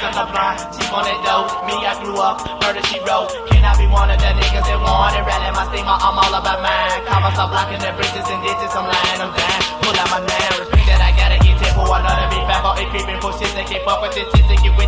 I'm the blind. She on that dope, me I grew up, murder she wrote. Can I be one of the niggas that want it? Rally my steamer, I'm all about mine. Call myself blocking the bridges and ditches, I'm lying, I'm down. Pull out my nine, respect that I gotta eat it for another be back. All it creeping for shit, they keep up with this shit, they get with